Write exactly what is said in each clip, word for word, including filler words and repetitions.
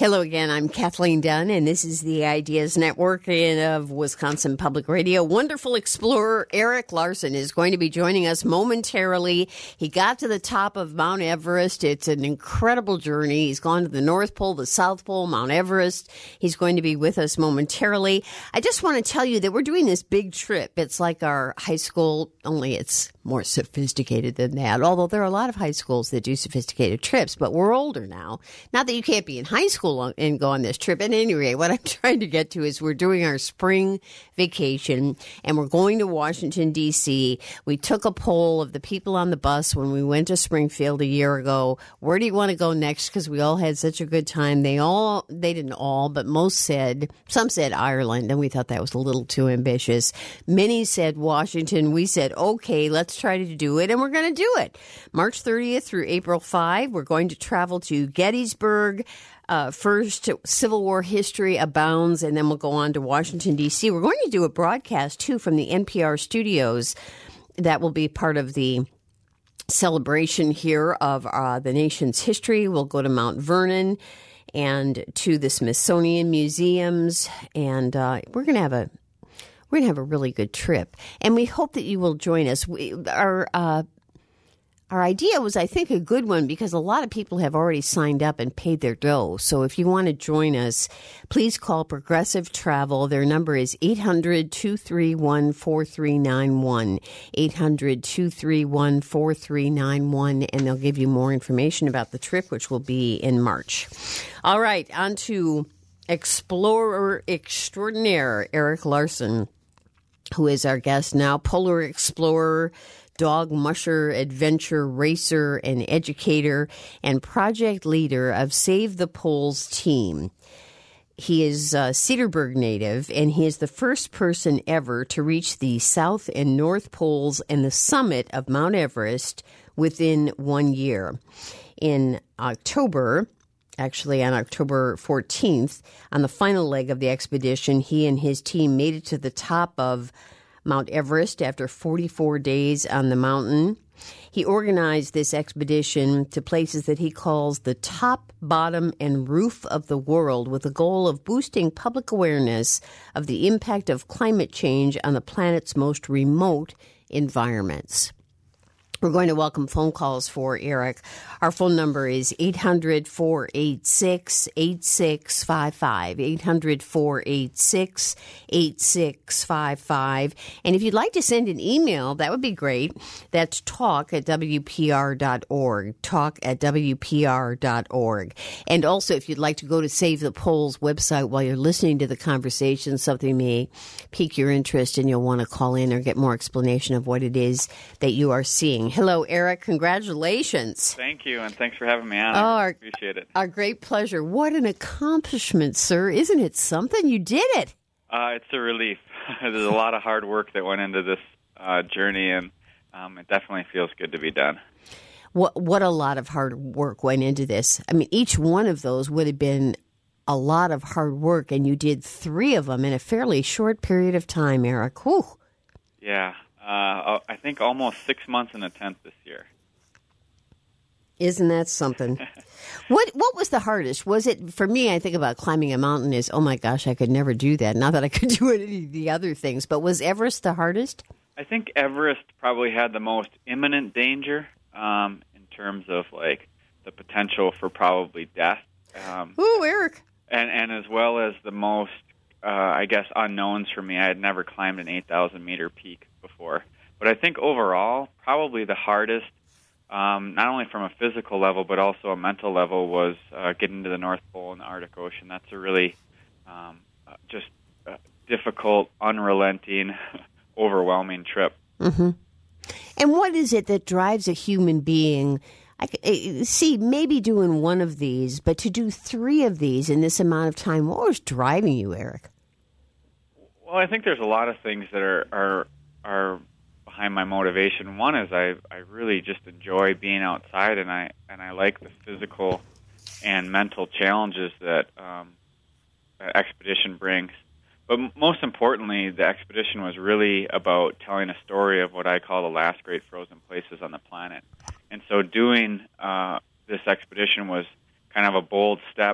Hello again. I'm Kathleen Dunn, and this is the Ideas Network of Wisconsin Public Radio. Wonderful explorer Erik Larson is going to be joining us momentarily. He got to the top of Mount Everest. It's an incredible journey. He's gone to the North Pole, the South Pole, Mount Everest. He's going to be with us momentarily. I just want to tell you that we're doing this big trip. It's like our high school, only it's more sophisticated than that, although there are a lot of high schools that do sophisticated trips, but we're older now. Not that you can't be in high school and go on this trip. At any rate, what I'm trying to get to is we're doing our spring vacation, and we're going to Washington, D C. We took a poll of the people on the bus when we went to Springfield a year ago. Where do you want to go next? Because we all had such a good time. They all, they didn't all, but most said, some said Ireland, and we thought that was a little too ambitious. Many said Washington. We said, okay, let's try to do it, and we're going to do it. March thirtieth through April fifth, we're going to travel to Gettysburg. Uh, first, Civil War history abounds, and then we'll go on to Washington, D C. We're going to do a broadcast, too, from the N P R studios. That will be part of the celebration here of uh, the nation's history. We'll go to Mount Vernon and to the Smithsonian Museums, and uh, we're going to have a We're going to have a really good trip, and we hope that you will join us. We, our uh, our idea was, I think, a good one because a lot of people have already signed up and paid their dough. So if you want to join us, please call Progressive Travel. Their number is eight hundred, two three one, four three nine one, eight hundred, two three one, four three nine one, and they'll give you more information about the trip, which will be in March. All right, on to explorer extraordinaire Erik Larson, who is our guest now, polar explorer, dog musher, adventure racer, and educator, and project leader of Save the Poles team. He is a Cedarburg native, and he is the first person ever to reach the South and North Poles and the summit of Mount Everest within one year. In October, Actually, on October fourteenth, on the final leg of the expedition, he and his team made it to the top of Mount Everest after forty-four days on the mountain. He organized this expedition to places that he calls the top, bottom, and roof of the world with the goal of boosting public awareness of the impact of climate change on the planet's most remote environments. We're going to welcome phone calls for Erik. Our phone number is eight hundred, four eight six, eight six five five, eight hundred, four eight six, eight six five five. And if you'd like to send an email, that would be great. That's talk at W P R dot org, talk at W P R dot org. And also, if you'd like to go to Save the Poles website while you're listening to the conversation, something may pique your interest and you'll want to call in or get more explanation of what it is that you are seeing. Hello, Erik. Congratulations. Thank you, and thanks for having me on. Oh, I our, appreciate it. Our great pleasure. What an accomplishment, sir. Isn't it something? You did it. Uh, it's a relief. There's a lot of hard work that went into this uh, journey, and um, it definitely feels good to be done. What, what a lot of hard work went into this. I mean, each one of those would have been a lot of hard work, and you did three of them in a fairly short period of time, Erik. Whew. Yeah. Uh, I think almost six months in a tent this year. Isn't that something? What What was the hardest? Was it, for me, I think about climbing a mountain is, oh my gosh, I could never do that. Not that I could do any of the other things, but was Everest the hardest? I think Everest probably had the most imminent danger um, in terms of like the potential for probably death. Um, Ooh, Erik. And, and as well as the most, uh, I guess, unknowns for me. I had never climbed an eight thousand meter peak before. But I think overall, probably the hardest, um, not only from a physical level, but also a mental level, was uh, getting to the North Pole and the Arctic Ocean. That's a really um, uh, just uh, difficult, unrelenting, overwhelming trip. Mm-hmm. And what is it that drives a human being? I see, maybe doing one of these, but to do three of these in this amount of time, what was driving you, Erik? Well, I think there's a lot of things that are are, are behind my motivation. One is I, I really just enjoy being outside, and I and I like the physical and mental challenges that um, an expedition brings. But most importantly, the expedition was really about telling a story of what I call the last great frozen places on the planet. And so doing uh, this expedition was kind of a bold step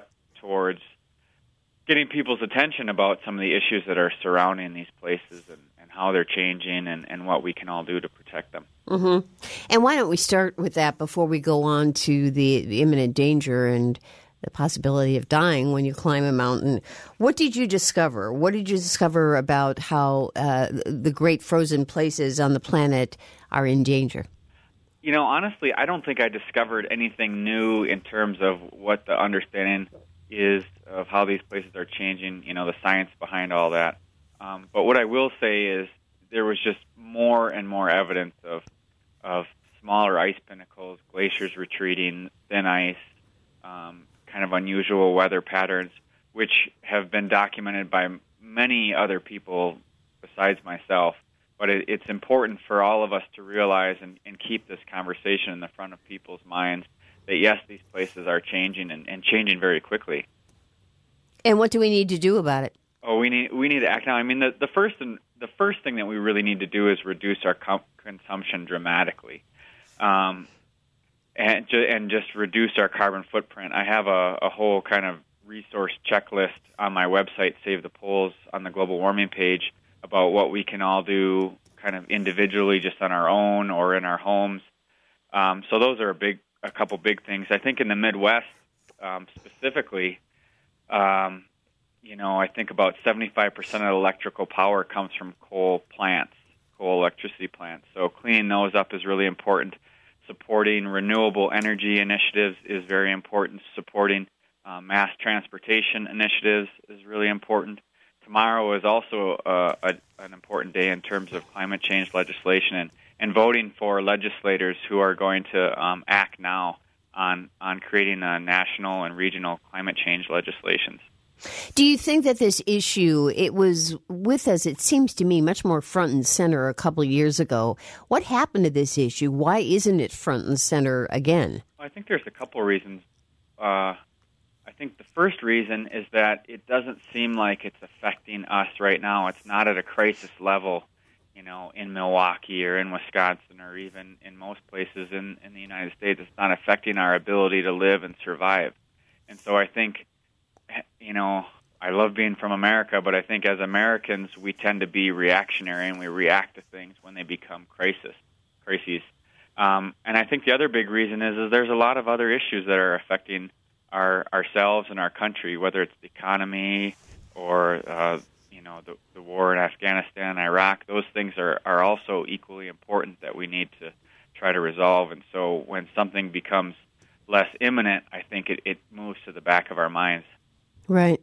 towards getting people's attention about some of the issues that are surrounding these places and, and how they're changing and, and what we can all do to protect them. Mm-hmm. And why don't we start with that before we go on to the, the imminent danger and the possibility of dying when you climb a mountain. What did you discover? What did you discover about how uh, the great frozen places on the planet are in danger? You know, honestly, I don't think I discovered anything new in terms of what the understanding is of how these places are changing, you know, the science behind all that. Um, but what I will say is there was just more and more evidence of of smaller ice pinnacles, glaciers retreating, thin ice, um, kind of unusual weather patterns, which have been documented by many other people besides myself. But it, it's important for all of us to realize and, and keep this conversation in the front of people's minds that, yes, these places are changing and, and changing very quickly. And what do we need to do about it? Oh, we need we need to act now. I mean, the, the first and the first thing that we really need to do is reduce our com- consumption dramatically, um, and ju- and just reduce our carbon footprint. I have a, a whole kind of resource checklist on my website, Save the Poles, on the global warming page about what we can all do, kind of individually, just on our own or in our homes. Um, so those are a big, a couple big things. I think in the Midwest um, specifically. Um, You know, I think about seventy-five percent of electrical power comes from coal plants, coal electricity plants. So cleaning those up is really important. Supporting renewable energy initiatives is very important. Supporting uh, mass transportation initiatives is really important. Tomorrow is also uh, a, an important day in terms of climate change legislation and, and voting for legislators who are going to um, act now on, on creating a national and regional climate change legislations. Do you think that this issue, it was with us, it seems to me, much more front and center a couple of years ago. What happened to this issue? Why isn't it front and center again? I think there's a couple of reasons. Uh, I think the first reason is that it doesn't seem like it's affecting us right now. It's not at a crisis level, you know, in Milwaukee or in Wisconsin or even in most places in, in the United States. It's not affecting our ability to live and survive. And so I think, you know, I love being from America, but I think as Americans, we tend to be reactionary and we react to things when they become crisis, crises. Um, and I think the other big reason is, is there's a lot of other issues that are affecting our ourselves and our country, whether it's the economy or, uh, you know, the, the war in Afghanistan and Iraq. Those things are, are also equally important that we need to try to resolve. And so when something becomes less imminent, I think it, it moves to the back of our minds. Right.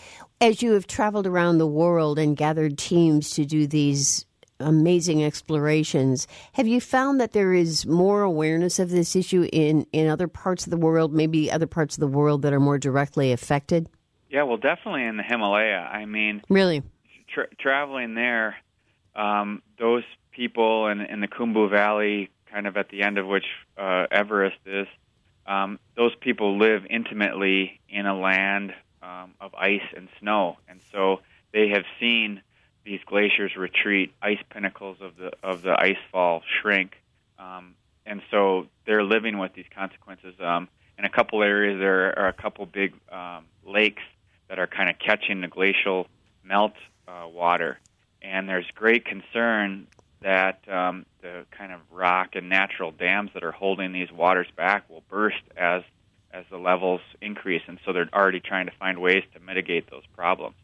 As you have traveled around the world and gathered teams to do these amazing explorations, have you found that there is more awareness of this issue in, in other parts of the world, maybe other parts of the world that are more directly affected? Yeah, well, definitely in the Himalaya. I mean, really, tra- traveling there, um, those people in, in the Khumbu Valley, kind of at the end of which uh, Everest is, um, those people live intimately in a land Um, of ice and snow, and so they have seen these glaciers retreat, ice pinnacles of the of the ice fall shrink, um, and so they're living with these consequences. Um, in a couple areas, there are a couple big um, lakes that are kind of catching the glacial melt uh, water, and there's great concern that um, the kind of rock and natural dams that are holding these waters back will burst as as the levels increase, and so they're already trying to find ways to mitigate those problems.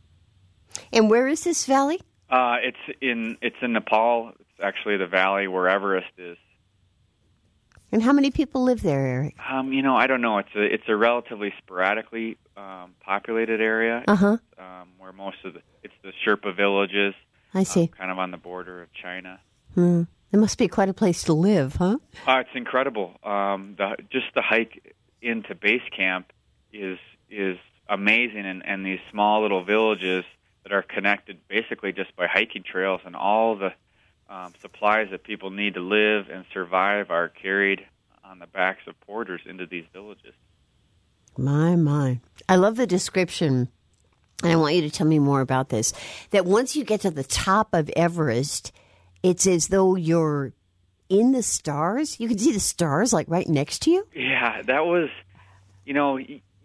And where is this valley? Uh, it's in it's in Nepal. It's actually the valley where Everest is. And how many people live there, Eric? Um, you know, I don't know. It's a it's a relatively sporadically um, populated area. Uh-huh. Um, where most of the it's the Sherpa villages. I see. Um, kind of on the border of China. Hmm. It must be quite a place to live, huh? Uh, it's incredible. Um, the just the hike into base camp is is amazing, and, and these small little villages that are connected basically just by hiking trails, and all the um, supplies that people need to live and survive are carried on the backs of porters into these villages. My, my. I love the description, and I want you to tell me more about this, that once you get to the top of Everest, it's as though you're in the stars? You can see the stars, like, right next to you? Yeah, that was, you know, you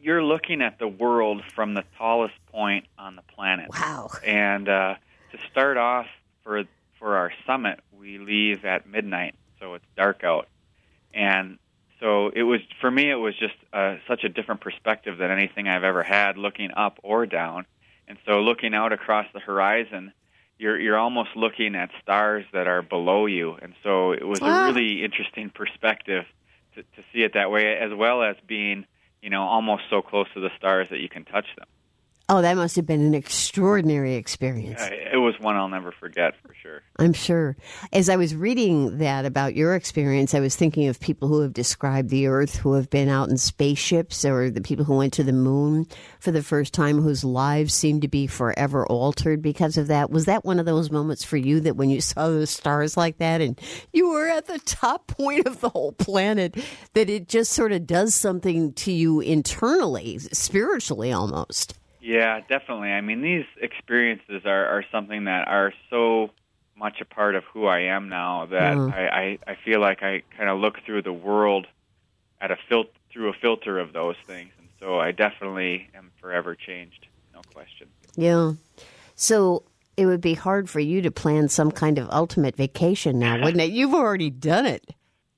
you're looking at the world from the tallest point on the planet. Wow. And uh, to start off for for our summit, we leave at midnight, so it's dark out. And so it was, for me, it was just uh, such a different perspective than anything I've ever had, looking up or down. And so looking out across the horizon, you're you're almost looking at stars that are below you. And so it was ah. a really interesting perspective to, to see it that way, as well as being, you know, almost so close to the stars that you can touch them. Oh, that must have been an extraordinary experience. Uh, it was one I'll never forget, for sure. I'm sure. As I was reading that about your experience, I was thinking of people who have described the Earth, who have been out in spaceships, or the people who went to the moon for the first time, whose lives seemed to be forever altered because of that. Was that one of those moments for you that when you saw those stars like that and you were at the top point of the whole planet, that it just sort of does something to you internally, spiritually almost? Yeah, definitely. I mean, these experiences are, are something that are so much a part of who I am now that mm. I, I, I feel like I kind of look through the world at a fil- through a filter of those things. And so I definitely am forever changed, no question. Yeah. So it would be hard for you to plan some kind of ultimate vacation now, wouldn't it? You've already done it.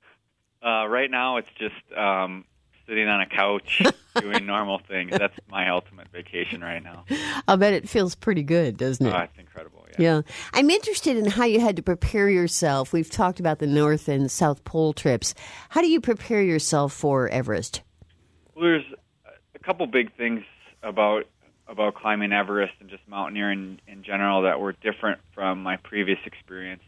Uh, right now it's just... Um, sitting on a couch doing normal things. That's my ultimate vacation right now. I'll bet it feels pretty good, doesn't it? Oh, it's incredible, yeah. Yeah. I'm interested in how you had to prepare yourself. We've talked about the North and South Pole trips. How do you prepare yourself for Everest? Well, there's a couple big things about about climbing Everest and just mountaineering in general that were different from my previous experience.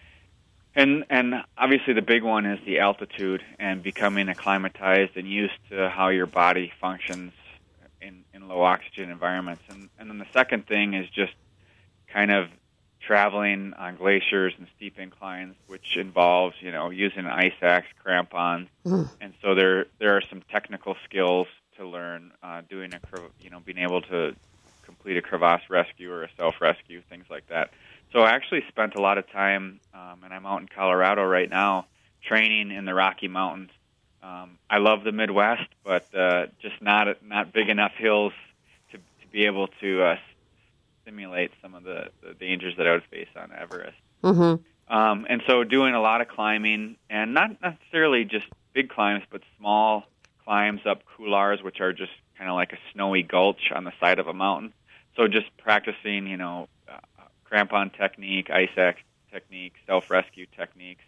And and obviously the big one is the altitude and becoming acclimatized and used to how your body functions in, in low oxygen environments. And, and then the second thing is just kind of traveling on glaciers and steep inclines, which involves, you know, using ice axe, crampons. Mm. And so there there are some technical skills to learn, uh, doing a, you know, being able to complete a crevasse rescue or a self-rescue, things like that. So I actually spent a lot of time, um, and I'm out in Colorado right now, training in the Rocky Mountains. Um, I love the Midwest, but uh, just not not big enough hills to, to be able to uh, simulate some of the, the dangers that I would face on Everest. Mm-hmm. Um, and so doing a lot of climbing, and not necessarily just big climbs, but small climbs up couloirs, which are just kind of like a snowy gulch on the side of a mountain. So just practicing, you know, uh, crampon technique, ice axe technique, self-rescue techniques,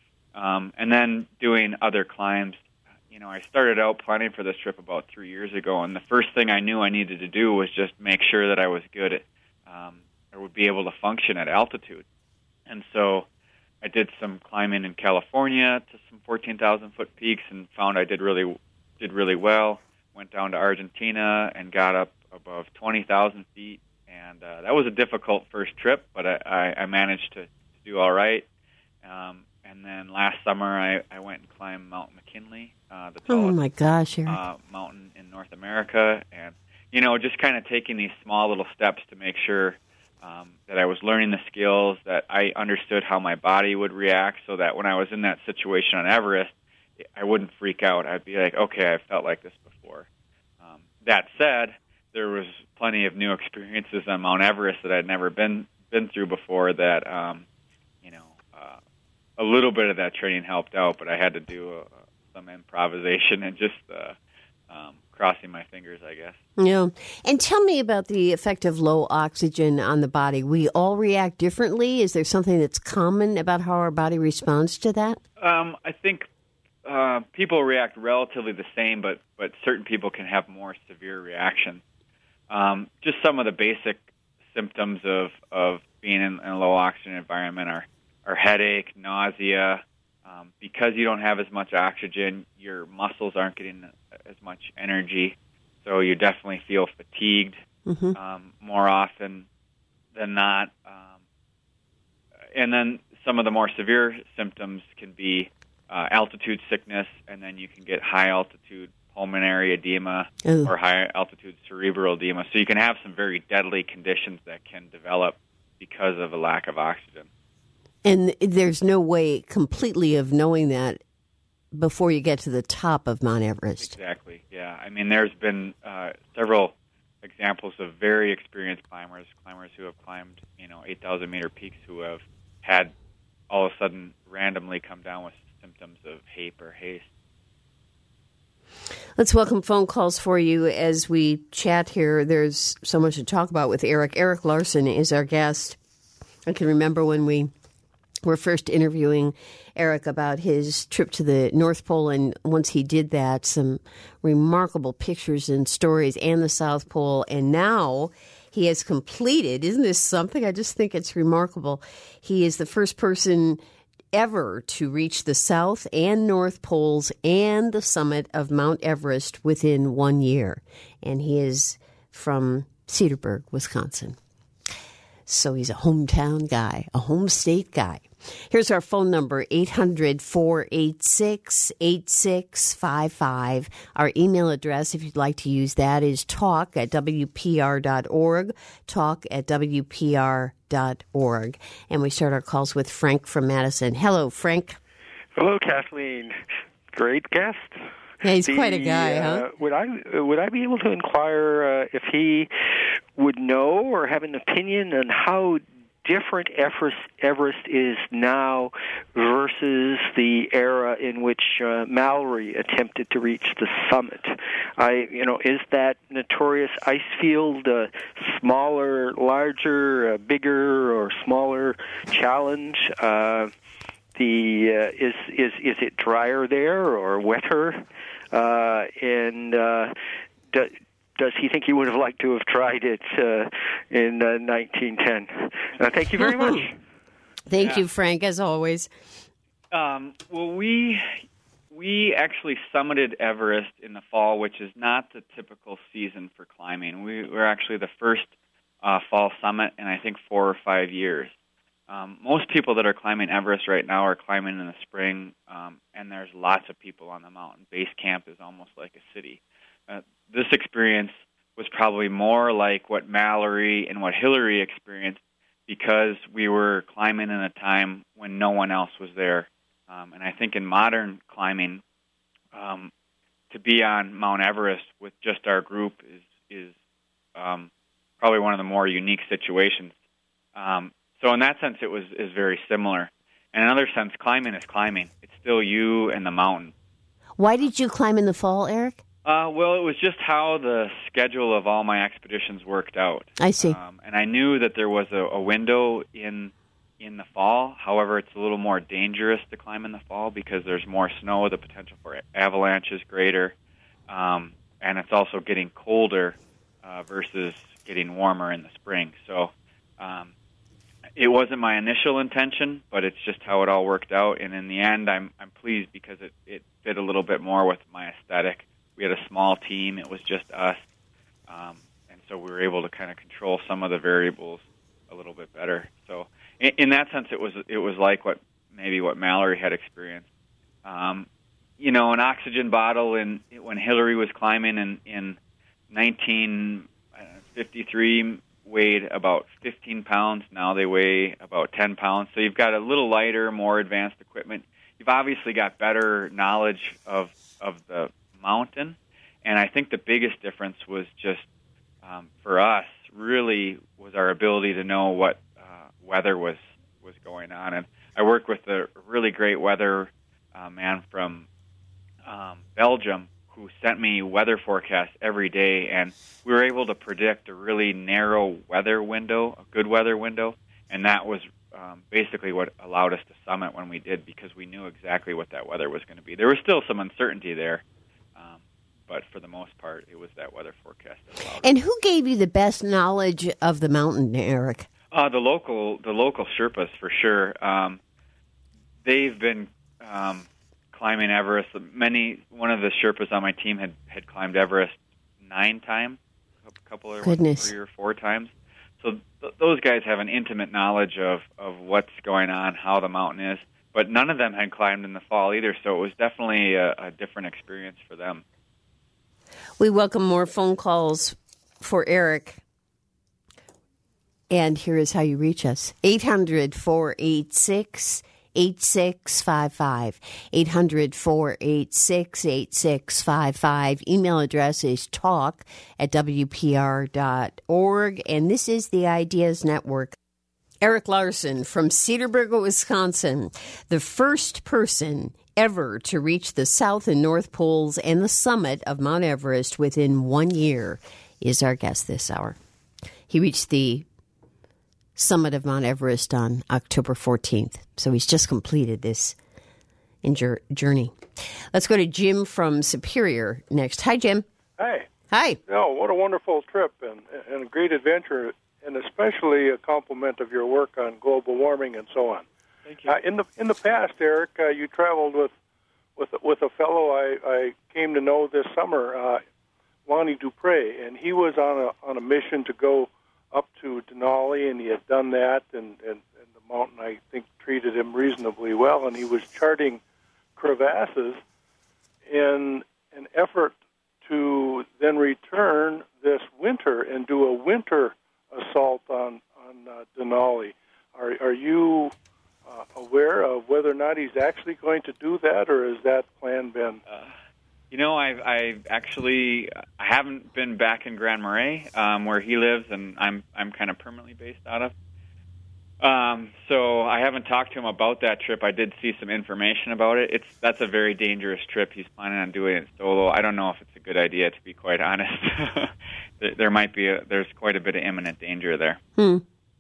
um, and then doing other climbs. You know, I started out planning for this trip about three years ago, and the first thing I knew I needed to do was just make sure that I was good at, um, or would be able to function at altitude. And so I did some climbing in California to some fourteen thousand foot peaks and found I did really did really well. Went down to Argentina and got up above twenty thousand feet. And uh, that was a difficult first trip, but I, I, I managed to, to do all right. Um, and then last summer, I, I went and climbed Mount McKinley, uh, the tallest oh my gosh, uh, mountain in North America. And, you know, just kind of taking these small little steps to make sure um, that I was learning the skills, that I understood how my body would react, so that when I was in that situation on Everest, I wouldn't freak out. I'd be like, okay, I felt like this before. Um, that said, there was plenty of new experiences on Mount Everest that I'd never been been through before that, um, you know, uh, a little bit of that training helped out, but I had to do uh, some improvisation and just uh, um, crossing my fingers, I guess. Yeah. And tell me about the effect of low oxygen on the body. We all react differently. Is there something that's common about how our body responds to that? Um, I think uh, people react relatively the same, but, but certain people can have more severe reactions. Um, just some of the basic symptoms of, of being in, in a low oxygen environment are, are headache, nausea. Um, because you don't have as much oxygen, your muscles aren't getting as much energy, so you definitely feel fatigued mm-hmm. um, more often than not. Um, and then some of the more severe symptoms can be uh, altitude sickness, and then you can get high altitude pulmonary edema Ooh. or high-altitude cerebral edema. So you can have some very deadly conditions that can develop because of a lack of oxygen. And there's no way completely of knowing that before you get to the top of Mount Everest. Exactly, yeah. I mean, there's been uh, several examples of very experienced climbers, climbers who have climbed, you know, eight thousand meter peaks who have had all of a sudden randomly come down with symptoms of H A P or haste. Let's welcome phone calls for you as we chat here. There's so much to talk about with Eric. Erik Larson is our guest. I can remember when we were first interviewing Eric about his trip to the North Pole, and once he did that, some remarkable pictures and stories, and the South Pole, and now he has completed, isn't this something? I just think it's remarkable. He is the first person ever to reach the South and North Poles and the summit of Mount Everest within one year. And he is from Cedarburg, Wisconsin. So he's a hometown guy, a home state guy. Here's our phone number, eight hundred, four eight six, eight six five five. Our email address, if you'd like to use that, is talk at w p r dot org, talk at w p r dot org. And we start our calls with Frank from Madison. Hello, Frank. Hello, Kathleen. Great guest. Yeah, he's the, quite a guy, uh, huh? Would I would I be able to inquire uh, if he would know or have an opinion on how different Everest, Everest is now versus the era in which uh, Mallory attempted to reach the summit? I, you know, is that notorious ice field uh, smaller, larger, uh, bigger, or smaller challenge? Uh, the uh, is is is it drier there or wetter? Uh, and uh, do, does he think he would have liked to have tried it uh, in uh, nineteen ten? Uh, thank you very much. Thank yeah. you, Frank, as always. Um, well, we we actually summited Everest in the fall, which is not the typical season for climbing. We were actually the first uh, fall summit in, I think, four or five years. Um, most people that are climbing Everest right now are climbing in the spring, um, and there's lots of people on the mountain. Base camp is almost like a city. Uh, this experience was probably more like what Mallory and what Hillary experienced because we were climbing in a time when no one else was there. Um, and I think in modern climbing, um, to be on Mount Everest with just our group is is um, probably one of the more unique situations. Um, so in that sense, it was is very similar. In another sense, climbing is climbing. It's still you and the mountain. Why did you climb in the fall, Eric? Uh, well, it was just how the schedule of all my expeditions worked out. I see. Um, and I knew that there was a, a window in in the fall. However, it's a little more dangerous to climb in the fall because there's more snow. The potential for avalanche is greater. Um, and it's also getting colder uh, versus getting warmer in the spring. So um, it wasn't my initial intention, but it's just how it all worked out. And in the end, I'm I'm pleased because it, it fit a little bit more with my aesthetic. We had a small team. It was just us. Um, and so we were able to kind of control some of the variables a little bit better. So in, in that sense, it was it was like what maybe what Mallory had experienced. Um, you know, an oxygen bottle in when Hillary was climbing in, in nineteen fifty-three weighed about fifteen pounds. Now they weigh about ten pounds. So you've got a little lighter, more advanced equipment. You've obviously got better knowledge of of the mountain. And I think the biggest difference was just, um, for us, really was our ability to know what uh, weather was, was going on. And I worked with a really great weather uh, man from um, Belgium who sent me weather forecasts every day, and we were able to predict a really narrow weather window, a good weather window, and that was um, basically what allowed us to summit when we did because we knew exactly what that weather was going to be. There was still some uncertainty there, um, but for the most part, it was that weather forecast that allowed us. And who gave you the best knowledge of the mountain, Eric? Uh, the local, the local Sherpas for sure. Um, they've been um, climbing Everest. Many, one of the Sherpas on my team had, had climbed Everest nine times, a couple of Goodness. three or four times. So th- those guys have an intimate knowledge of, of what's going on, how the mountain is. But none of them had climbed in the fall either, so it was definitely a, a different experience for them. We welcome more phone calls for Eric. And here is how you reach us. eight hundred, four eight six, eight six five five. eight hundred, four eight six, eight six five five. Email address is talk at w p r dot org. And this is the Ideas Network. Erik Larson from Cedarburg, Wisconsin, the first person ever to reach the South and North Poles and the summit of Mount Everest within one year, is our guest this hour. He reached the summit of Mount Everest on October fourteenth. So he's just completed this journey. Let's go to Jim from Superior next. Hi, Jim. Hi. Hi. Oh, what a wonderful trip and, and a great adventure, and especially a compliment of your work on global warming and so on. Thank you. Uh, in the in the past, Erik, uh, you traveled with with with a fellow I, I came to know this summer, uh, Lonnie Dupre, and he was on a on a mission to go up to Denali, and he had done that, and, and, and the mountain, I think, treated him reasonably well, and he was charting crevasses in an effort to then return this winter and do a winter assault on, on uh, Denali. Are, are you uh, aware of whether or not he's actually going to do that, or has that plan been... Uh. You know, I've, I've actually I haven't been back in Grand Marais, um, where he lives, and I'm I'm kind of permanently based out of. Um, so I haven't talked to him about that trip. I did see some information about it. It's that's a very dangerous trip. He's planning on doing it solo. I don't know if it's a good idea, to be quite honest. there, there might be a, there's quite a bit of imminent danger there. Hmm.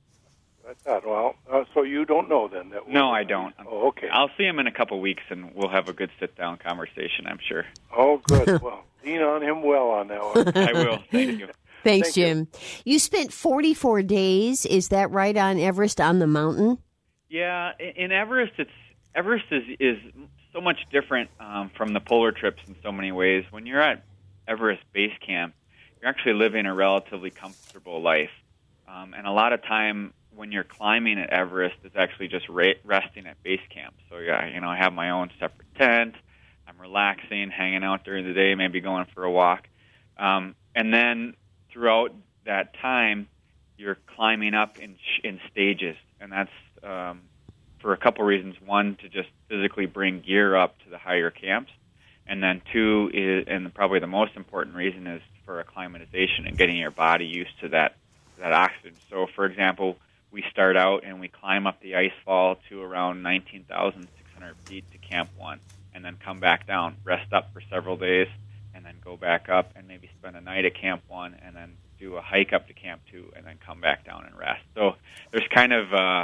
I thought, well, uh, so you don't know then? That no, I don't. Oh, okay. I'll see him in a couple weeks, and we'll have a good sit-down conversation, I'm sure. Oh, good. Well, lean on him well on that one. I will. Thank you. Thanks, Thank you. Jim. You spent forty-four days, is that right, on Everest on the mountain? Yeah, in Everest, it's Everest is, is so much different um, from the polar trips in so many ways. When you're at Everest Base Camp, you're actually living a relatively comfortable life. Um, and a lot of time when you're climbing at Everest, it's actually just ra- resting at base camp. So, yeah, you know, I have my own separate tent. I'm relaxing, hanging out during the day, maybe going for a walk. Um, and then throughout that time, you're climbing up in in stages. And that's um, for a couple reasons. One, to just physically bring gear up to the higher camps. And then two, is, and probably the most important reason, is for acclimatization and getting your body used to that, that oxygen. So, for example, we start out and we climb up the ice fall to around nineteen thousand six hundred feet to Camp one, and then come back down, rest up for several days, and then go back up and maybe spend a night at Camp one, and then do a hike up to Camp two, and then come back down and rest. So there's kind of uh,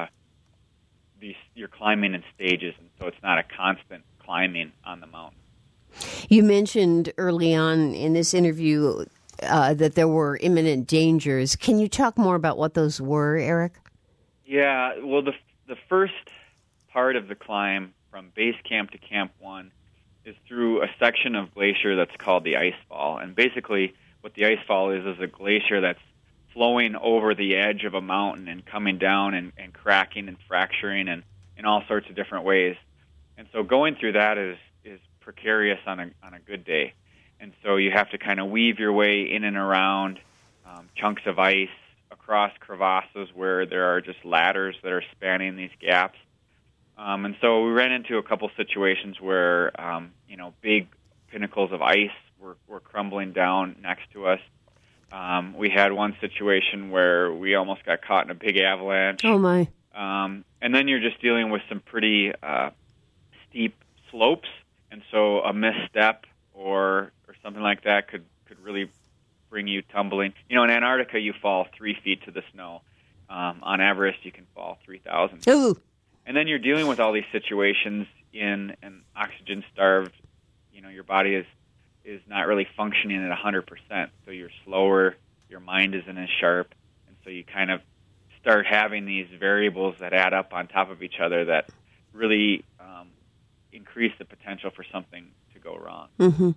these you're climbing in stages, and so it's not a constant climbing on the mountain. You mentioned early on in this interview uh, that there were imminent dangers. Can you talk more about what those were, Erik? Yeah, well, the the first part of the climb from base camp to Camp one is through a section of glacier that's called the ice fall. And basically what the ice fall is is a glacier that's flowing over the edge of a mountain and coming down and, and cracking and fracturing and in all sorts of different ways. And so going through that is, is precarious on a on a good day. And so you have to kind of weave your way in and around um, chunks of ice, across crevasses where there are just ladders that are spanning these gaps. Um, and so we ran into a couple situations where, um, you know, big pinnacles of ice were, were crumbling down next to us. Um, we had one situation where we almost got caught in a big avalanche. Oh, my. Um, and then you're just dealing with some pretty uh, steep slopes, and so a misstep or, or something like that could, could really bring you tumbling. You know, in Antarctica, you fall three feet to the snow. Um, on Everest, you can fall three thousand. Ooh. And then you're dealing with all these situations in an oxygen-starved, you know, your body is, is not really functioning at one hundred percent. So you're slower, your mind isn't as sharp, and so you kind of start having these variables that add up on top of each other that really um, increase the potential for something to go wrong. Mm-hmm.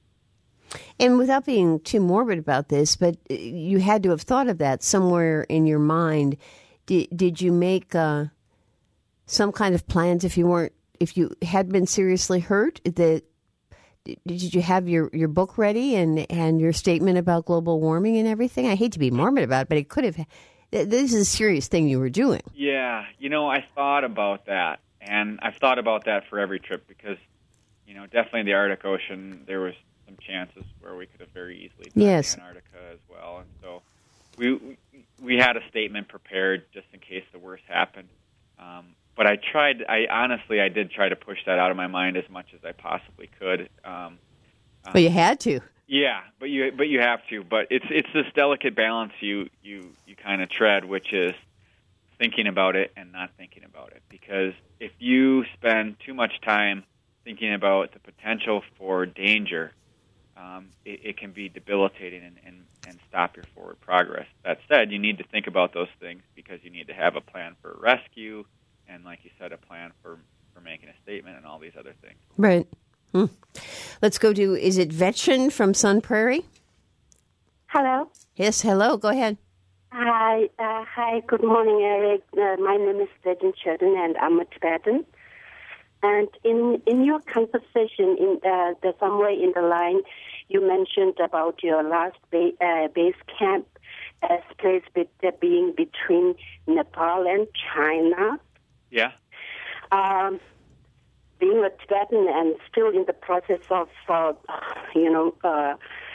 And without being too morbid about this, but you had to have thought of that somewhere in your mind. Did, did you make uh, some kind of plans if you weren't, if you had been seriously hurt? That did you have your, your book ready and, and your statement about global warming and everything? I hate to be morbid about it, but it could have. This is a serious thing you were doing. Yeah, you know, I thought about that, And I've thought about that for every trip because, you know, definitely the Arctic Ocean, there was some chances where we could have very easily done yes. Antarctica as well. And so we we had a statement prepared just in case the worst happened. Um, but I tried, I honestly, I did try to push that out of my mind as much as I possibly could. Um, but you had to. Yeah, but you but you have to. But it's it's this delicate balance you you, you kind of tread, which is thinking about it and not thinking about it. Because if you spend too much time thinking about the potential for danger, um, it, it can be debilitating and, and, and stop your forward progress. That said, you need to think about those things because you need to have a plan for rescue and, like you said, a plan for, for making a statement and all these other things. Right. Hmm. Let's go to, is it Vetchen from Sun Prairie? Hello. Yes, hello. Go ahead. Hi. Uh, hi. Good morning, Eric. Uh, my name is Vetchen Churden, and I'm a Tibetan. And in in your conversation, in uh, the somewhere in the line, you mentioned about your last ba- uh, base camp as place be- being between Nepal and China. Yeah. Um, being a Tibetan and still in the process of, uh, you know, uh,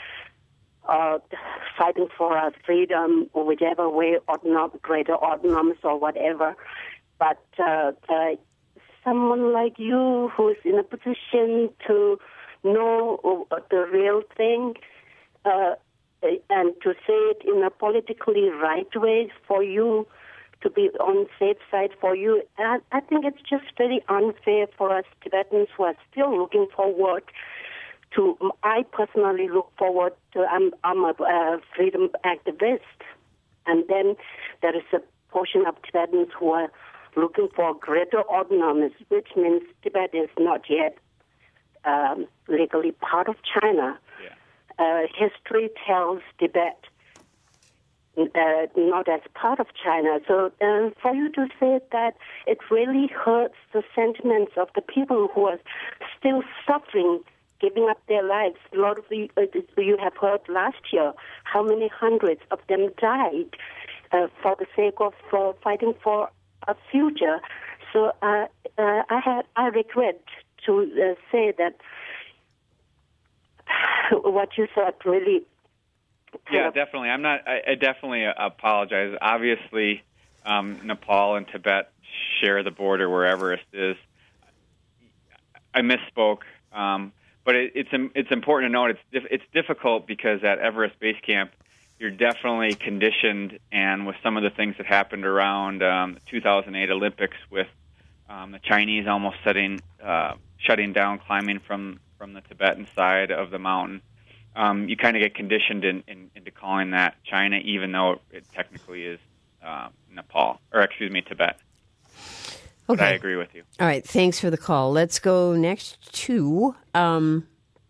uh, fighting for our freedom or whichever way, autonom- greater autonomous or whatever. But uh, uh, someone like you who's in a position to know the real thing uh, and to say it in a politically right way for you, to be on safe side for you. I, I think it's just very unfair for us Tibetans who are still looking forward to, I personally look forward to, I'm, I'm a uh, freedom activist. And then there is a portion of Tibetans who are looking for greater autonomy, which means Tibet is not yet um, legally part of China. Yeah. Uh, history tells Tibet Uh, not as part of China. So uh, for you to say that, it really hurts the sentiments of the people who are still suffering, giving up their lives. A lot of you, uh, you have heard last year how many hundreds of them died uh, for the sake of uh, fighting for a future. So uh, uh, I had I regret to uh, say that what you said really. Yeah, definitely. I'm not. I, I definitely apologize. Obviously, um, Nepal and Tibet share the border where Everest is. I misspoke, um, but it, it's it's important to note it's dif- it's difficult because at Everest Base Camp, you're definitely conditioned, and with some of the things that happened around um, the two thousand eight Olympics, with um, the Chinese almost setting uh, shutting down climbing from from the Tibetan side of the mountain. Um, you kind of get conditioned in, in, into calling that China, even though it technically is uh, Nepal, or excuse me, Tibet. But Okay. I agree with you. All right. Thanks for the call. Let's go next to um,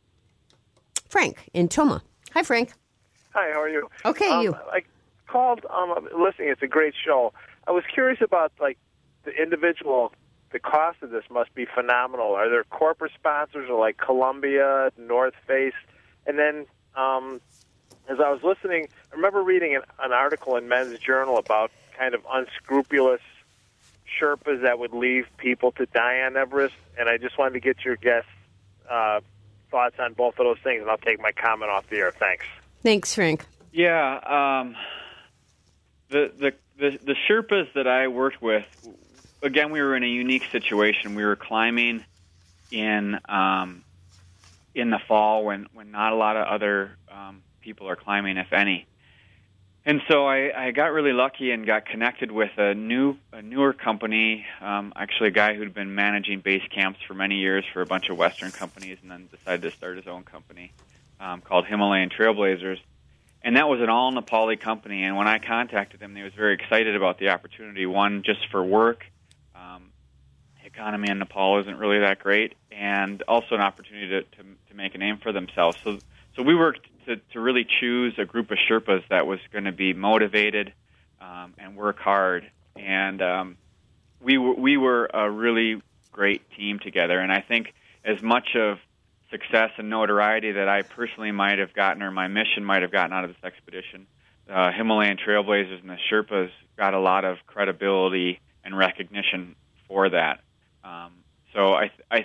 Frank in Toma. Hi, Frank. Hi, how are you? Okay, um, you. I called, um, listening, it's a great show. I was curious about, like, the individual, the cost of this must be phenomenal. Are there corporate sponsors or like Columbia, North Face? And then, um, as I was listening, I remember reading an, an article in Men's Journal about kind of unscrupulous Sherpas that would leave people to die on Everest, and I just wanted to get your guess, uh, thoughts on both of those things, and I'll take my comment off the air. Thanks. Thanks, Frank. Yeah, um, the, the the the Sherpas that I worked with, again, we were in a unique situation. We were climbing in. Um, in the fall when, when not a lot of other um, people are climbing, if any. And so I, I got really lucky and got connected with a new a newer company, um, actually a guy who'd been managing base camps for many years for a bunch of Western companies and then decided to start his own company um, called Himalayan Trailblazers. And that was an all-Nepali company. And when I contacted him, he was very excited about the opportunity, one, just for work. Um, economy in Nepal isn't really that great, and also an opportunity to, to, to make a name for themselves. So so we worked to, to really choose a group of Sherpas that was going to be motivated um, and work hard. And um, we, were, we were a really great team together. And I think as much of success and notoriety that I personally might have gotten or my mission might have gotten out of this expedition, uh, Himalayan Trailblazers and the Sherpas got a lot of credibility and recognition for that. Um, so I, I,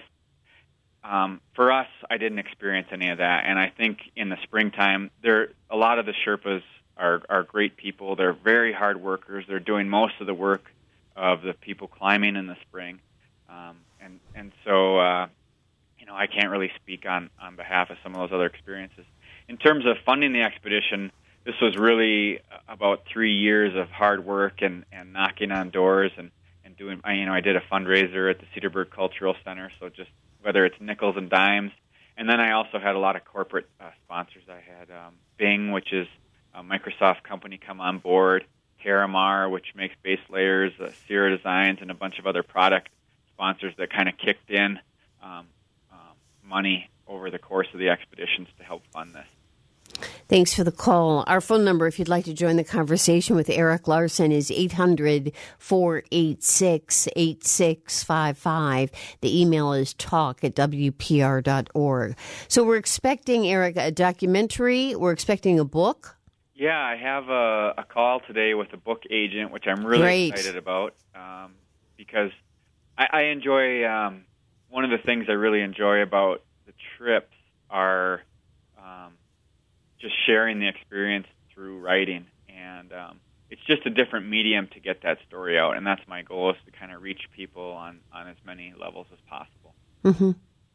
um, for us, I didn't experience any of that, and I think in the springtime, there a lot of the Sherpas are are great people. They're very hard workers. They're doing most of the work of the people climbing in the spring, um, and and so uh, you know I can't really speak on on behalf of some of those other experiences. In terms of funding the expedition, this was really about three years of hard work and, and knocking on doors and, and doing, you know, I did a fundraiser at the Cedarburg Cultural Center, so just whether it's nickels and dimes. And then I also had a lot of corporate uh, sponsors. I had um, Bing, which is a Microsoft company, come on board, Terramar, which makes base layers, uh, Sierra Designs, and a bunch of other product sponsors that kind of kicked in um, um, money over the course of the expeditions to help fund this. Thanks for the call. Our phone number, if you'd like to join the conversation with Eric Larson, is eight hundred, four eight six, eight six five five. The email is talk at w p r dot org. So we're expecting, Eric, a documentary. We're expecting a book. Yeah, I have a, a call today with a book agent, which I'm really Great. excited about um, because I, I enjoy, um, one of the things I really enjoy about the trips are um, just sharing the experience through writing, and um, it's just a different medium to get that story out, and that's my goal, is to kind of reach people on, on as many levels as possible. Mm-hmm.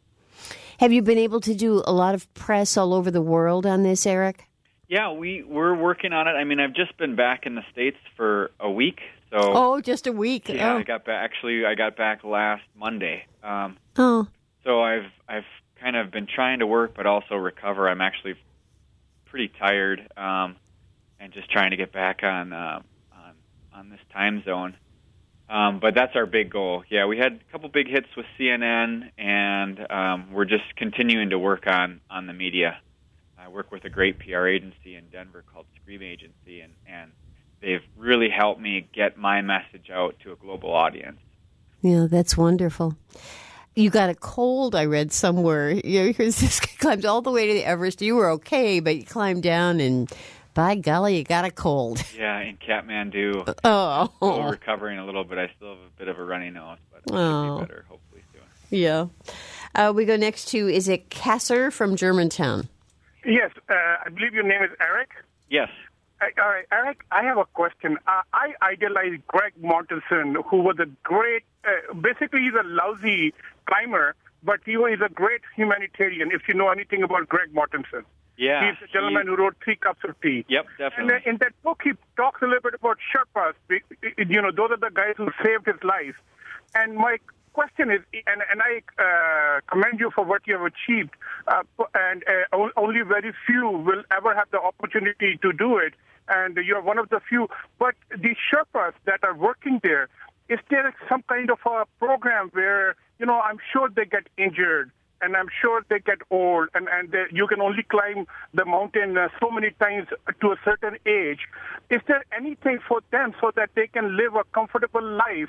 Have you been able to do a lot of press all over the world on this, Eric? Yeah, we, we're working on it. I mean, I've just been back in the States for a week, so... Oh, just a week. Yeah, oh. I got back, actually, I got back last Monday. Um, oh. So I've I've kind of been trying to work, but also recover. I'm actually pretty tired, um, and just trying to get back on uh, on on this time zone. Um, but that's our big goal. Yeah, we had a couple big hits with C N N, and um, we're just continuing to work on, on the media. I work with a great P R agency in Denver called Scream Agency, and, and they've really helped me get my message out to a global audience. Yeah, that's wonderful. You got a cold, I read somewhere. You know, here's this guy climbed all the way to the Everest. You were okay, but you climbed down, and by golly, you got a cold. Yeah, in Kathmandu. Oh. Still recovering a little bit. I still have a bit of a runny nose, but it oh. should be better hopefully soon. Yeah. Uh, we go next to, is it Kasser from Germantown? Yes, uh, I believe your name is Eric. Yes. Uh, all right, Eric, I have a question. Uh, I idolize Greg Mortensen, who was a great, uh, basically he's a lousy climber, but he was a great humanitarian, if you know anything about Greg Mortensen. Yeah. He's the gentleman he, who wrote Three Cups of Tea. Yep, definitely. And uh, in that book, he talks a little bit about Sherpas. You know, those are the guys who saved his life. And my question is, and, and I uh, commend you for what you have achieved, uh, and uh, only very few will ever have the opportunity to do it, and you're one of the few. But the Sherpas that are working there, is there some kind of a program where, you know, I'm sure they get injured, and I'm sure they get old, and, and they, you can only climb the mountain uh, so many times to a certain age. Is there anything for them so that they can live a comfortable life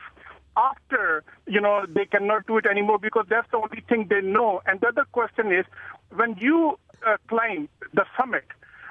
after, you know, they cannot do it anymore, because that's the only thing they know? And the other question is, when you uh, climb the summit,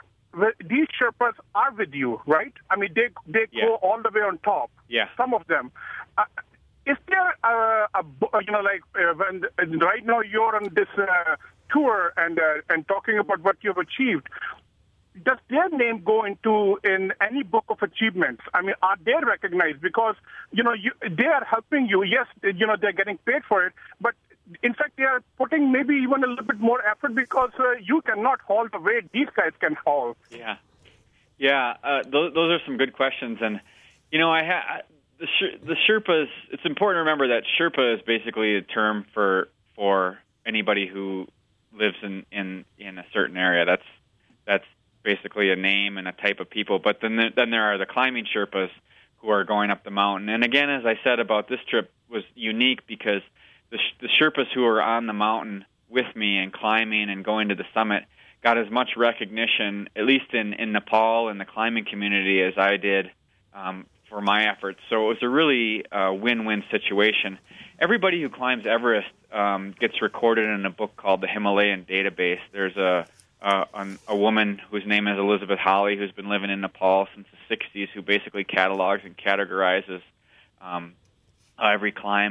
these Sherpas are with you, right? I mean, they they yeah. go all the way on top. Yeah. Some of them. Uh, is there a, a you know, like uh, when right now you're on this uh, tour and uh, and talking about what you've achieved? Does their name go into in any book of achievements? I mean, are they recognized? Because, you know, you, they are helping you. Yes, you know, they're getting paid for it, but in fact, they are putting maybe even a little bit more effort, because uh, you cannot haul the weight these guys can haul. Yeah. Yeah, uh, those, those are some good questions. And, you know, I ha- the, Sher- the Sherpas, it's important to remember that Sherpa is basically a term for for anybody who lives in, in, in a certain area. That's that's basically a name and a type of people. But then there, then there are the climbing Sherpas who are going up the mountain. And again, as I said about this trip, was unique because the, the Sherpas who are on the mountain with me and climbing and going to the summit got as much recognition, at least in, in Nepal and the climbing community, as I did um, for my efforts. So it was a really uh, win-win situation. Everybody who climbs Everest um, gets recorded in a book called the Himalayan Database. There's a Uh, on a woman whose name is Elizabeth Holly, who's been living in Nepal since the sixties, who basically catalogs and categorizes um, every climb.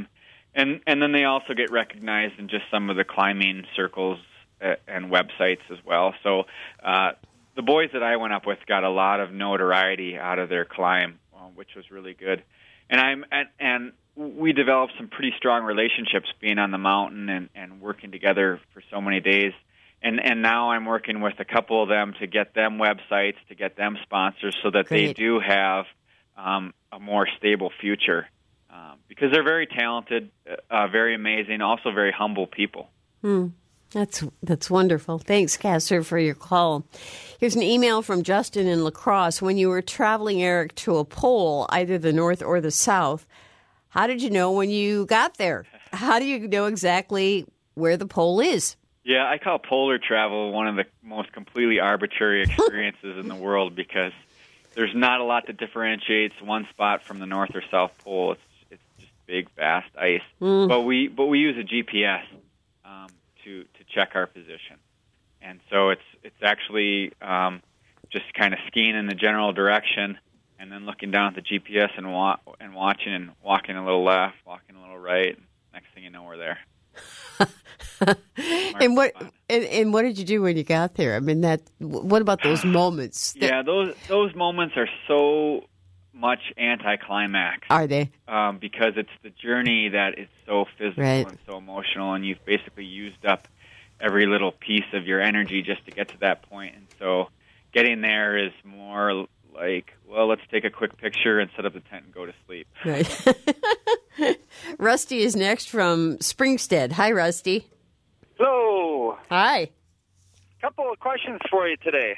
And and then they also get recognized in just some of the climbing circles and websites as well. So uh, the boys that I went up with got a lot of notoriety out of their climb, uh, which was really good. And I'm and, and we developed some pretty strong relationships being on the mountain and, and working together for so many days. And and now I'm working with a couple of them to get them websites, to get them sponsors, so that Great. they do have um, a more stable future. Um, because they're very talented, uh, very amazing, also very humble people. Hmm. That's that's wonderful. Thanks, Casser, for your call. Here's an email from Justin in La Crosse. When you were traveling, Eric, to a pole, either the north or the south, how did you know when you got there? How do you know exactly where the pole is? Yeah, I call polar travel one of the most completely arbitrary experiences in the world because there's not a lot that differentiates one spot from the north or south pole. It's it's just big, vast ice. Mm. But we but we use a G P S um, to to check our position, and so it's it's actually um, just kind of skiing in the general direction, and then looking down at the G P S and wa- and watching and walking a little left, walking a little right. Next thing you know, we're there. and what and, and what did you do when you got there? I mean, that. What about those moments? That, yeah, those those moments are so much anticlimax. Are they? Um, because it's the journey that is so physical right. and so emotional, and you've basically used up every little piece of your energy just to get to that point. And so, getting there is more like, well, let's take a quick picture and set up the tent and go to sleep. Right. Rusty is next from Springstead. Hi, Rusty. Hello. Hi. Couple of questions for you today.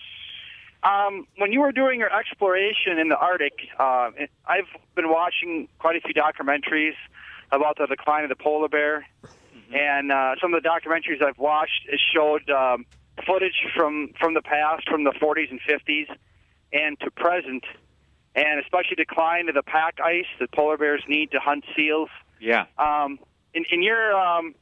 Um, when you were doing your exploration in the Arctic, uh, I've been watching quite a few documentaries about the decline of the polar bear, mm-hmm. and uh, some of the documentaries I've watched it showed um, footage from, from the past, from the forties and fifties, and to present, and especially decline of the pack ice that polar bears need to hunt seals. Yeah. Um, in, in your um,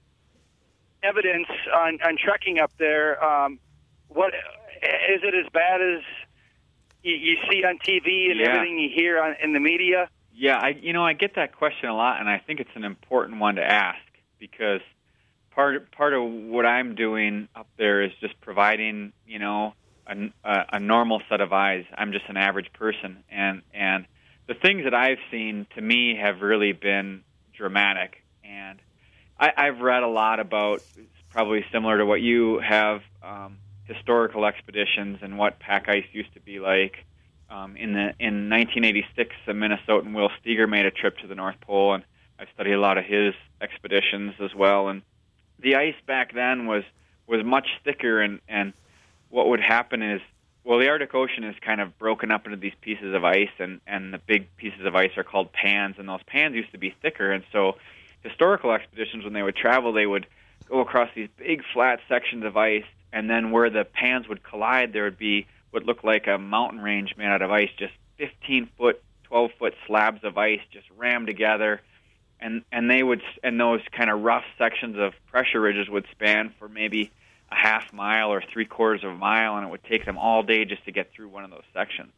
evidence on, on trekking up there, um, what is it as bad as you, you see on T V and yeah. everything you hear on, in the media? Yeah, I you know I get that question a lot, and I think it's an important one to ask because part part of what I'm doing up there is just providing you know a, a, a normal set of eyes. I'm just an average person, and and the things that I've seen to me have really been dramatic. And I, I've read a lot about, probably similar to what you have, um, historical expeditions and what pack ice used to be like. Um, in the in nineteen eighty-six, a Minnesotan, Will Steger, made a trip to the North Pole, and I've studied a lot of his expeditions as well. And the ice back then was was much thicker, and, and what would happen is, well, the Arctic Ocean is kind of broken up into these pieces of ice, and, and the big pieces of ice are called pans, and those pans used to be thicker, and so historical expeditions, when they would travel, they would go across these big flat sections of ice, and then where the pans would collide, there would be what looked like a mountain range made out of ice, just fifteen-foot, twelve-foot slabs of ice just rammed together, and and they would and those kind of rough sections of pressure ridges would span for maybe a half mile or three quarters of a mile, and it would take them all day just to get through one of those sections.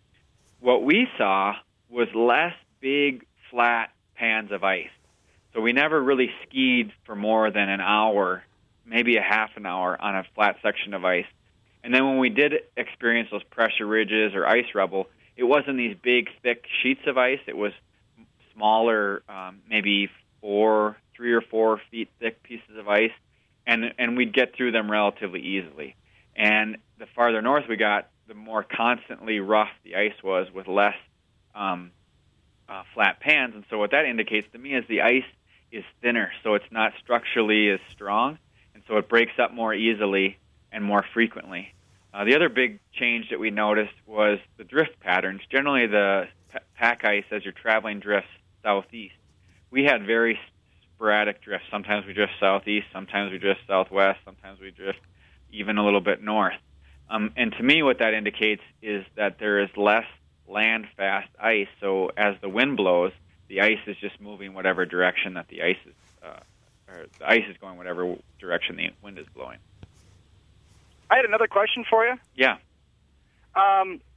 What we saw was less big, flat pans of ice. So we never really skied for more than an hour, maybe a half an hour on a flat section of ice. And then when we did experience those pressure ridges or ice rubble, it wasn't these big, thick sheets of ice. It was smaller, um, maybe four, three or four feet thick pieces of ice, and and we'd get through them relatively easily. And the farther north we got, the more constantly rough the ice was with less um, uh, flat pans. And so what that indicates to me is the ice is thinner, so it's not structurally as strong, and so it breaks up more easily and more frequently. Uh, the other big change that we noticed was the drift patterns. Generally, the p- pack ice, as you're traveling, drifts southeast. We had very sporadic drifts. Sometimes we drift southeast, sometimes we drift southwest, sometimes we drift even a little bit north. Um, and to me, what that indicates is that there is less land-fast ice, so as the wind blows, the ice is just moving whatever direction that the ice is, uh, or the ice is going whatever direction the wind is blowing. I had another question for you. Yeah. Um,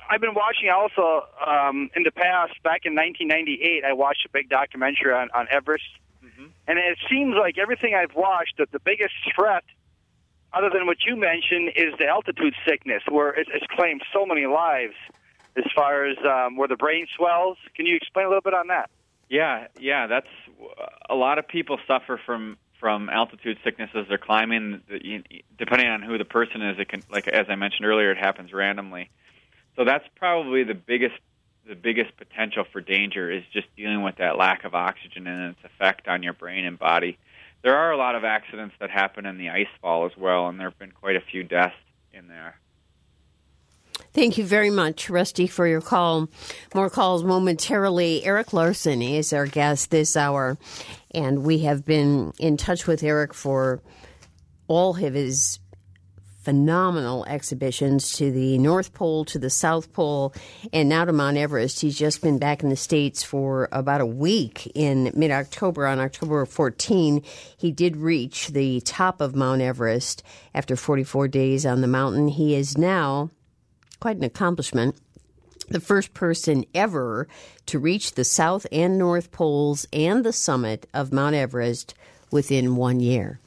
I've been watching also um, in the past. Back in nineteen ninety-eight, I watched a big documentary on, on Everest, mm-hmm. and it seems like everything I've watched, that the biggest threat, other than what you mentioned, is the altitude sickness, where it, it's claimed so many lives as far as um, where the brain swells. Can you explain a little bit on that? Yeah, yeah, that's a lot of people suffer from from altitude sickness as they're climbing. Depending on who the person is, it can, like as I mentioned earlier, it happens randomly. So that's probably the biggest the biggest potential for danger is just dealing with that lack of oxygen and its effect on your brain and body. There are a lot of accidents that happen in the ice fall as well, and there have been quite a few deaths in there. Thank you very much, Rusty, for your call. More calls momentarily. Erik Larson is our guest this hour, and we have been in touch with Erik for all of his phenomenal exhibitions to the North Pole, to the South Pole, and now to Mount Everest. He's just been back in the States for about a week in mid-October. On October fourteenth, he did reach the top of Mount Everest after forty-four days on the mountain. He is now, quite an accomplishment, the first person ever to reach the South and North Poles and the summit of Mount Everest within one year.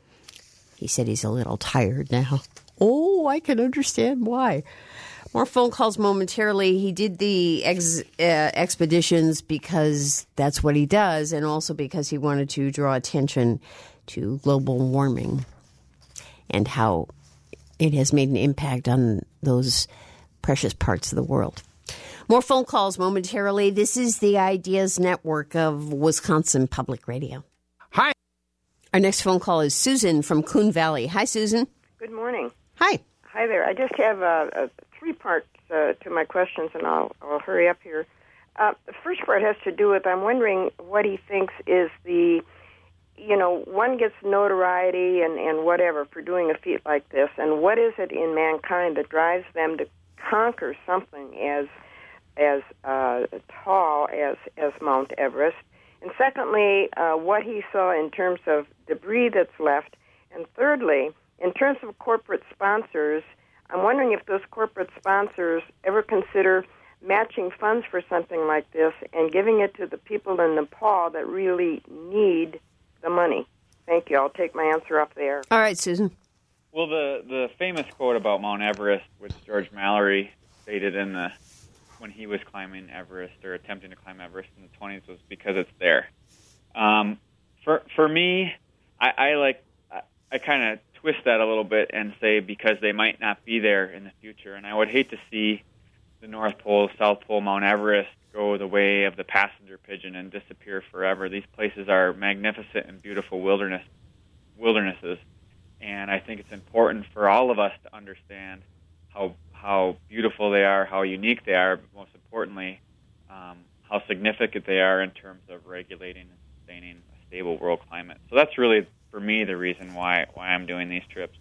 He said he's a little tired now. Oh, I can understand why. More phone calls momentarily. He did the ex, uh, expeditions because that's what he does, and also because he wanted to draw attention to global warming and how it has made an impact on those precious parts of the world. More phone calls momentarily. This is the Ideas Network of Wisconsin Public Radio. Hi. Our next phone call is Susan from Coon Valley. Hi, Susan. Good morning. Hi. Hi there. I just have a, a three parts uh, to my questions, and I'll, I'll hurry up here. Uh, the first part has to do with, I'm wondering what he thinks is the, you know, one gets notoriety and, and whatever for doing a feat like this, and what is it in mankind that drives them to conquer something as as uh, tall as, as Mount Everest? And secondly, uh, what he saw in terms of debris that's left. And thirdly, in terms of corporate sponsors, I'm wondering if those corporate sponsors ever consider matching funds for something like this and giving it to the people in Nepal that really need the money. Thank you. I'll take my answer up there. All right, Susan. Well, the, the famous quote about Mount Everest, which George Mallory stated in the when he was climbing Everest or attempting to climb Everest in the twenties, was because it's there. Um, for for me, I, I like I, I kind of twist that a little bit and say because they might not be there in the future. And I would hate to see the North Pole, South Pole, Mount Everest go the way of the passenger pigeon and disappear forever. These places are magnificent and beautiful wilderness wildernesses, and I think it's important for all of us to understand how how beautiful they are, how unique they are, but most importantly, um, how significant they are in terms of regulating and sustaining a stable world climate. So that's really, for me, the reason why why I'm doing these trips.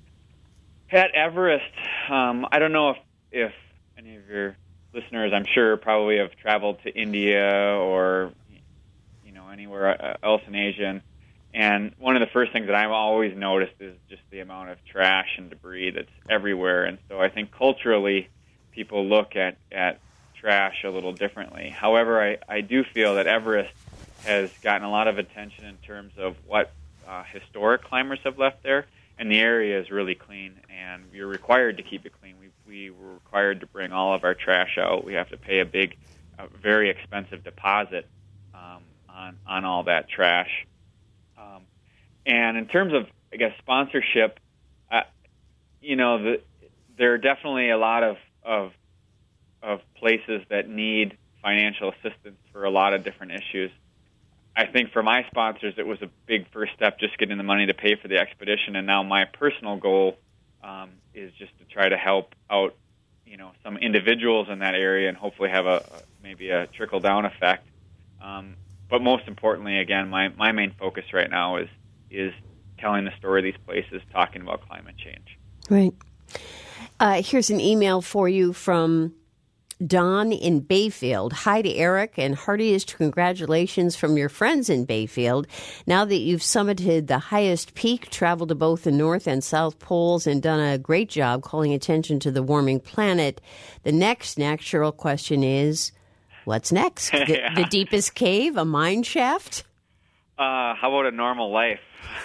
At Everest, um, I don't know if, if any of your listeners, I'm sure, probably have traveled to India or you know anywhere else in Asia, and, and one of the first things that I've always noticed is just the amount of trash and debris that's everywhere. And so I think culturally, people look at, at trash a little differently. However, I, I do feel that Everest has gotten a lot of attention in terms of what uh, historic climbers have left there, and the area is really clean, and you're required to keep it clean. We, we were required to bring all of our trash out. We have to pay a big, a very expensive deposit um, on, on all that trash. Um, and in terms of, I guess, sponsorship, uh, you know, the, there are definitely a lot of, of of places that need financial assistance for a lot of different issues. I think for my sponsors, it was a big first step, just getting the money to pay for the expedition. And now my personal goal um, is just to try to help out, you know, some individuals in that area and hopefully have a, a maybe a trickle down effect. Um, But most importantly, again, my, my main focus right now is is telling the story of these places, talking about climate change. Right. Uh, here's an email for you from Don in Bayfield. Hi to Eric, and heartiest congratulations from your friends in Bayfield. Now that you've summited the highest peak, traveled to both the North and South Poles, and done a great job calling attention to the warming planet, the next natural question is, what's next? The, yeah. the deepest cave, a mine shaft? Uh, how about a normal life?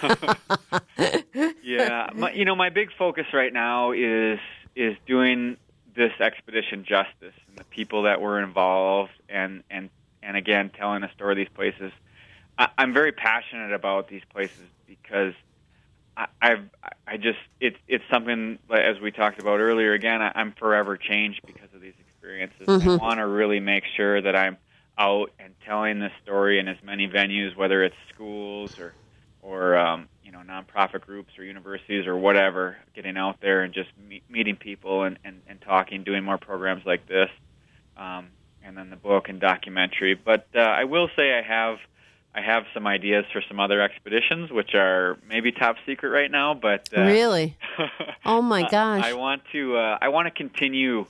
yeah, my, you know, my big focus right now is is doing this expedition justice, and the people that were involved, and and and again telling the story of these places. I, I'm very passionate about these places because I, I've I just it's it's something, as we talked about earlier. Again, I, I'm forever changed because of these experiences. Mm-hmm. I want to really make sure that I'm out and telling this story in as many venues, whether it's schools or or um, you know, nonprofit groups or universities or whatever, getting out there and just meet, meeting people and, and, and talking, doing more programs like this, um, and then the book and documentary. But uh, I will say I have I have some ideas for some other expeditions, which are maybe top secret right now. But uh, really, oh my gosh, I want to uh, I want to continue,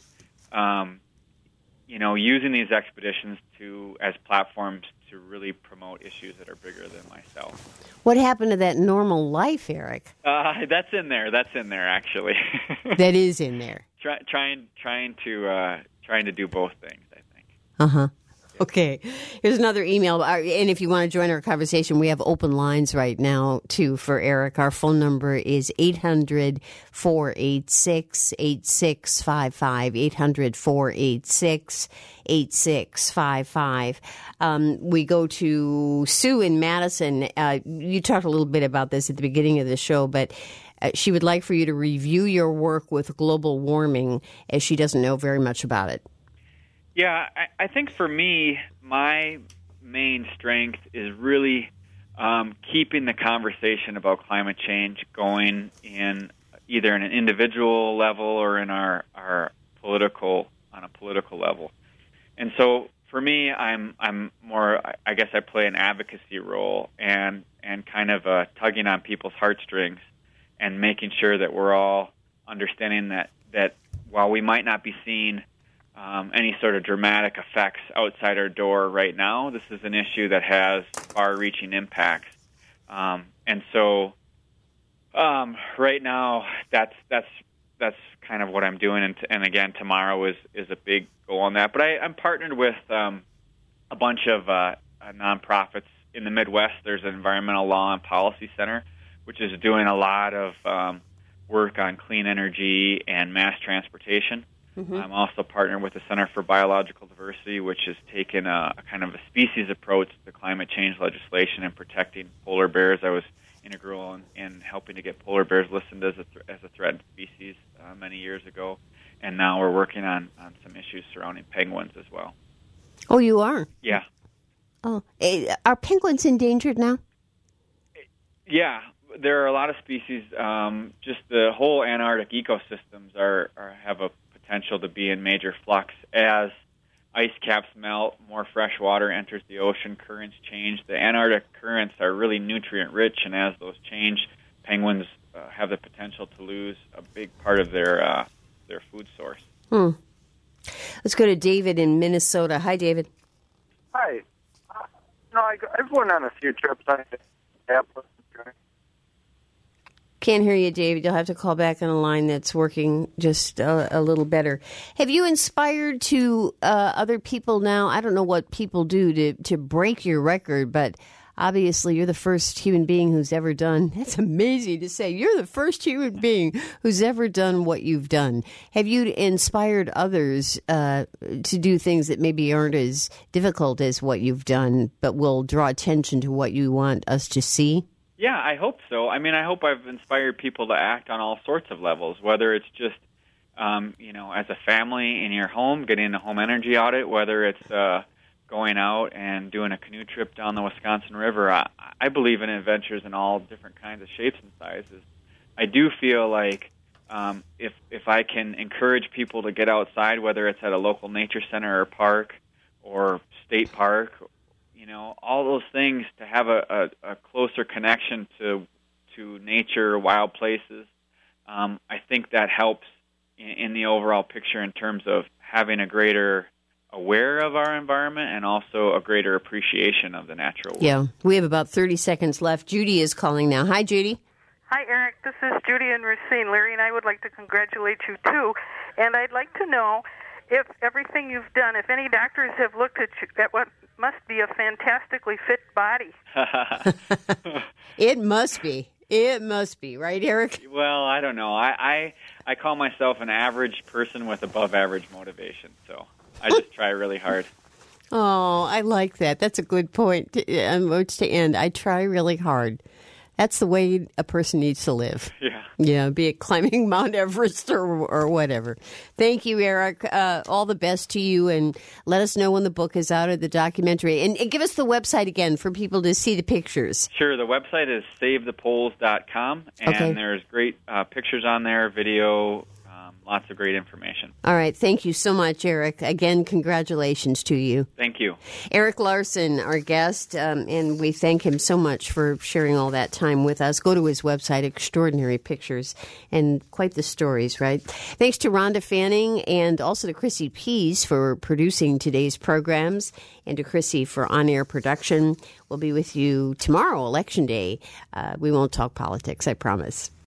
um, you know, using these expeditions to as platforms to really promote issues that are bigger than myself. What happened to that normal life, Eric? Uh, that's in there. That's in there, actually. That is in there. Try, trying, trying to, uh, trying to do both things, I think. Uh huh. Okay. Here's another email. And if you want to join our conversation, we have open lines right now, too, for Eric. Our phone number is eight hundred, four eight six, eight six five five, eight hundred, four eight six, eight six five five. Um, we go to Sue in Madison. Uh, you talked a little bit about this at the beginning of the show, but uh, she would like for you to review your work with global warming, as she doesn't know very much about it. Yeah, I, I think for me, my main strength is really um, keeping the conversation about climate change going in either in an individual level or in our, our political on a political level. And so for me, I'm I'm more I guess I play an advocacy role and and kind of uh, tugging on people's heartstrings and making sure that we're all understanding that that while we might not be seeing Um, any sort of dramatic effects outside our door right now, this is an issue that has far-reaching impacts, um, and so um, right now that's that's that's kind of what I'm doing. And, t- and again, tomorrow is, is a big goal on that. But I, I'm partnered with um, a bunch of uh, uh, nonprofits in the Midwest. There's an Environmental Law and Policy Center, which is doing a lot of um, work on clean energy and mass transportation. Mm-hmm. I'm also partnered with the Center for Biological Diversity, which has taken a, a kind of a species approach to climate change legislation and protecting polar bears. I was integral in, in helping to get polar bears listed as a, th- as a threatened species uh, many years ago, and now we're working on, on some issues surrounding penguins as well. Oh, you are? Yeah. Oh, are penguins endangered now? Yeah. There are a lot of species. Um, just the whole Antarctic ecosystems are, are have a potential to be in major flux as ice caps melt, more fresh water enters the ocean, currents change. The Antarctic currents are really nutrient rich, and as those change, penguins uh, have the potential to lose a big part of their uh, their food source. Hmm. Let's go to David in Minnesota. Hi, David. Hi. Uh, no, I, I've went on a few trips. I have. Can't hear you, David. You'll have to call back on a line that's working just a, a little better. Have you inspired to uh, other people now? I don't know what people do to, to break your record, but obviously you're the first human being who's ever done. That's amazing to say. You're the first human being who's ever done what you've done. Have you inspired others uh, to do things that maybe aren't as difficult as what you've done, but will draw attention to what you want us to see? Yeah, I hope so. I mean, I hope I've inspired people to act on all sorts of levels, whether it's just, um, you know, as a family in your home, getting a home energy audit, whether it's uh, going out and doing a canoe trip down the Wisconsin River. I, I believe in adventures in all different kinds of shapes and sizes. I do feel like um, if if I can encourage people to get outside, whether it's at a local nature center or park or state park, you know, all those things, to have a, a, a closer connection to to nature, wild places, um, I think that helps in, in the overall picture in terms of having a greater aware of our environment and also a greater appreciation of the natural world. Yeah, we have about thirty seconds left. Judy is calling now. Hi, Judy. Hi, Eric. This is Judy in Racine. Larry and I would like to congratulate you, too. And I'd like to know if everything you've done, if any doctors have looked at, you, at what must be a fantastically fit body. It must be. It must be. Right, Eric? Well, I don't know. I, I, I call myself an average person with above-average motivation, so I just try really hard. Oh, I like that. That's a good point to, um, to end. I try really hard. That's the way a person needs to live. Yeah. Yeah, be it climbing Mount Everest or or whatever. Thank you, Eric. Uh, all the best to you, and let us know when the book is out or the documentary. And, and give us the website again for people to see the pictures. Sure. The website is save the poles dot com, and Okay. there's great uh, pictures on there, video, um, lots of great information. All right. Thank you so much, Eric. Again, congratulations to you. Thank you. Eric Larson, our guest, um, and we thank him so much for sharing all that time with us. Go to his website, extraordinary pictures, and quite the stories, right? Thanks to Rhonda Fanning and also to Chrissy Pease for producing today's programs, and to Chrissy for on-air production. We'll be with you tomorrow, Election Day. Uh, we won't talk politics, I promise.